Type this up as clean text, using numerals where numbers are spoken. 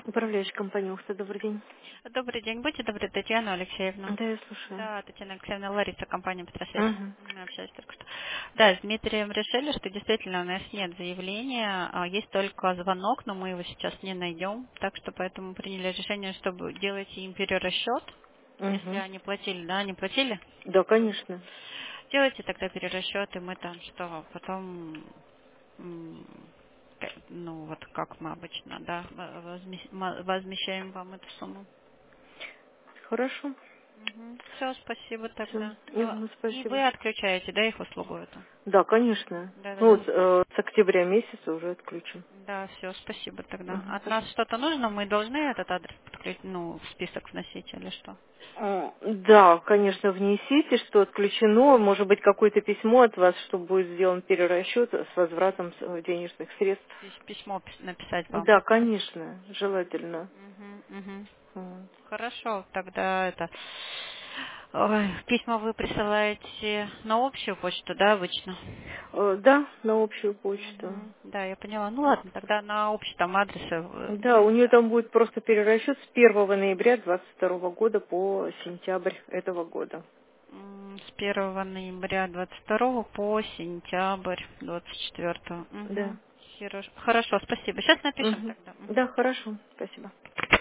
Управляющая компания «Ухта», добрый день. Добрый день, будьте добры, Татьяна Алексеевна. Да, я слушаю. Да, Татьяна Алексеевна, Лариса, компания «Петросвязь». Угу. Мы общались только что. Да, с Дмитрием решили, что действительно у нас нет заявления, есть только звонок, но мы его сейчас не найдем, так что поэтому приняли решение, чтобы делать им перерасчет, если Угу. они платили, да, они платили. Да, конечно. Делайте тогда перерасчет, и мы там что, потом, ну вот как мы обычно, да, возмещаем вам эту сумму. Хорошо. Все, спасибо Все. тогда. И Спасибо. вы отключаете, да, их услугу эту? Да, конечно. Ну Да-да-да. вот с октября месяца уже отключим. Да, все, спасибо тогда. Угу. От нас что-то нужно? Мы должны этот адрес подключить, ну, в список вносить или что? Да, конечно, внесите, что отключено. Может быть, какое-то письмо от вас, что будет сделан перерасчет с возвратом денежных средств. Письмо написать вам. Да, конечно, желательно. Мгм. Вот. Хорошо, тогда это... Ой, письма вы присылаете на общую почту, да, обычно? Да, на общую почту. Да, я поняла. Ну ладно, тогда на общий там адрес. Да, у нее там будет просто перерасчет с 1 ноября 22 года по сентябрь этого года. С 1 ноября 22 по сентябрь 24. Да. Хорошо, спасибо. Сейчас напишем Мгм. тогда. Да, хорошо. Спасибо.